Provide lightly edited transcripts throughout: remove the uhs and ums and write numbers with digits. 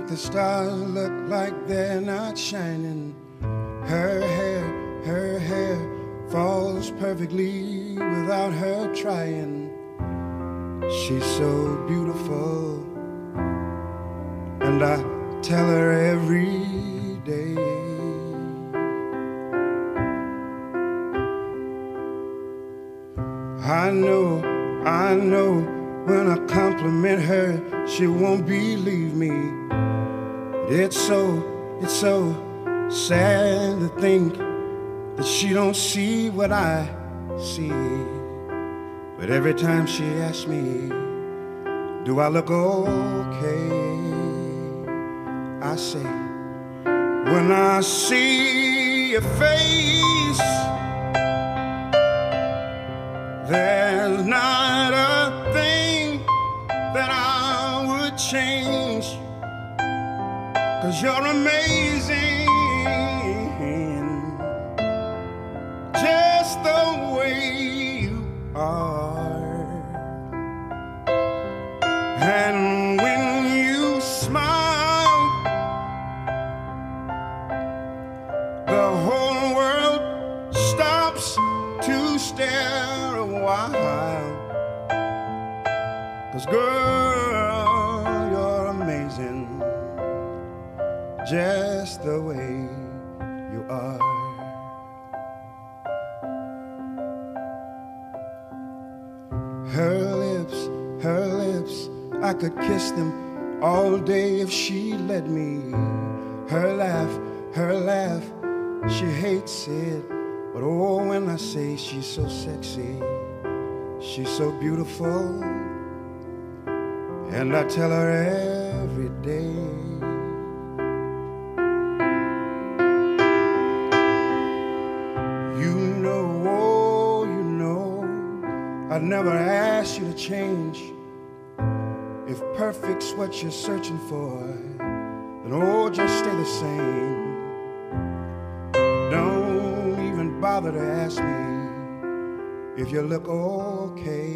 make the stars look like they're not shining. Her hair falls perfectly without her trying. She's so beautiful, and I tell her every day. I know, when I compliment her, she won't believe me. It's so sad to think that she don't see what I see. But every time she asks me, do I look okay? I say, when I see your face, there's not a thing that I would change, 'cause you're amazing, just the way you are. And when you smile, the whole world stops to stare a while. 'Cause girl, you're amazing, just the way you are. Her lips, I could kiss them all day if she let me. Her laugh, she hates it, but oh, when I say she's so sexy, she's so beautiful, and I tell her every day. You know, I'd never ask you to change. If perfect's what you're searching for, then oh, just stay the same. Don't even bother to ask me if you look okay.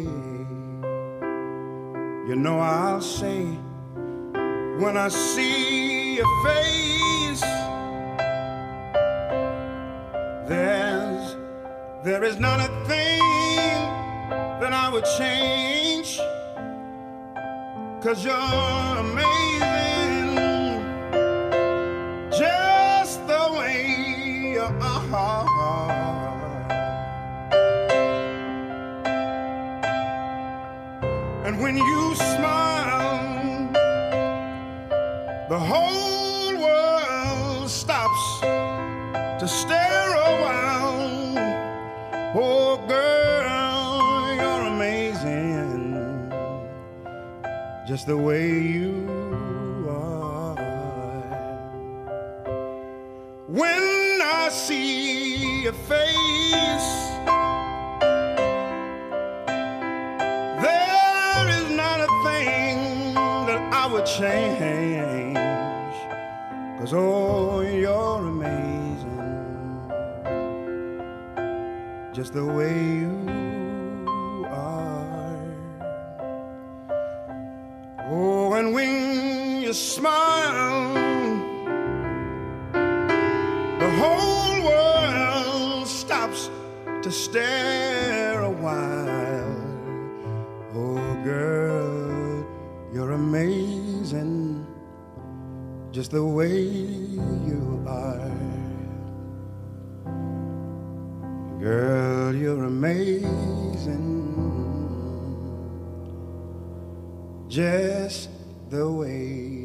You know I'll say, when I see your face, there is not a thing that I would change, 'cause you're amazing, just the way you are. And when you smile, the whole world stops to stare a while. Oh girl, you're amazing, just the way you are. When I see your face, there is not a thing that I would change, 'cause oh, you're amazing, just the way you are. Oh, and when you smile, the whole world stops to stare a while. Oh, girl, you're amazing, just the way you are. Girl, you're amazing, just the way